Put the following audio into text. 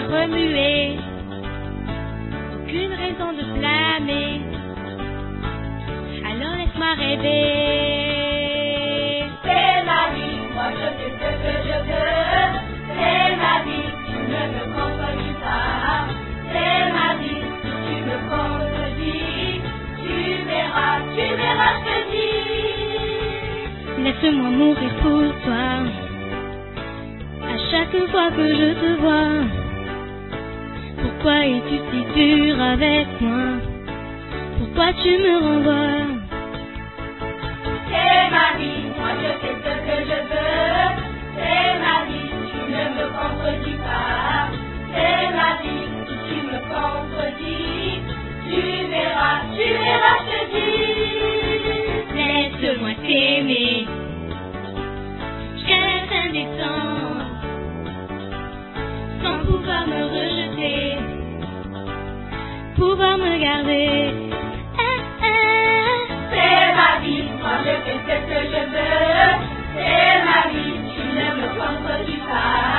remuer, aucune raison de blâmer. Alors laisse-moi rêver. C'est ma vie, moi je fais ce que je veux. C'est ma vie, tu ne me contredis pas. C'est ma vie, si tu me contredis, tu verras, je te dis. Laisse-moi mourir pour toi. À chaque fois que je te vois, pourquoi es-tu si dur avec moi? Pourquoi tu me renvoies? C'est ma vie, moi je fais ce que je veux. C'est ma vie, tu ne me contredis pas. C'est ma vie, si tu me contredis, tu verras, je te dis. Laisse-moi t'aimer jusqu'à la fin des temps, sans pouvoir me rejeter, pouvoir me garder. C'est ma vie, moi je fais ce que je veux. C'est ma vie, tu ne me contredis pas.